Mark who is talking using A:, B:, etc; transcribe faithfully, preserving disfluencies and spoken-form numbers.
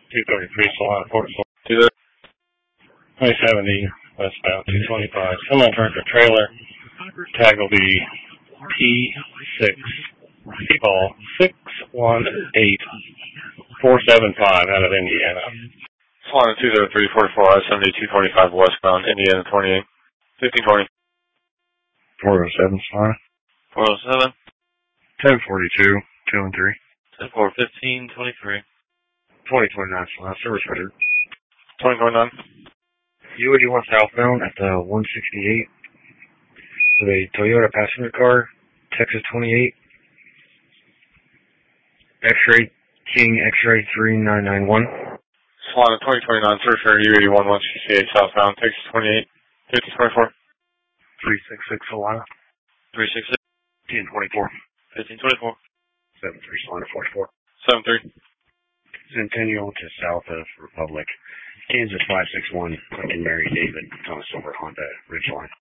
A: two thirty-three, Solana, Fort Fort.
B: two thirty.
A: twenty seventy, westbound, two twenty-five. Semi-tractor trailer. Tag will be P six, call six one eight four seven five out of Indiana.
B: Solana two zero three four four, I seventy two twenty-five westbound, Indiana twenty-eight. fifteen twenty.
A: four oh seven, Solana.
B: four oh seven.
A: ten forty-two, two and three.
B: ten four fifteen twenty-three.
A: twenty twenty-nine, Solana, service record.
B: twenty twenty-nine.
A: U eighty-one southbound at the one sixty-eight with a Toyota passenger car, Texas twenty-eight. X-ray, King X-ray three nine nine one.
B: Solana twenty twenty-nine, search for U eighty-one one sixty-eight southbound, Texas twenty-eight. fifty twenty-four.
A: three six six, Solana.
B: three six six.
A: ten twenty-four.
B: fifteen twenty-four.
A: seven three, Solana, forty-four.
B: seven three.
A: Centennial to south of Republic. Kansas five six one, Lincoln Mary David, on a silver Honda Ridgeline.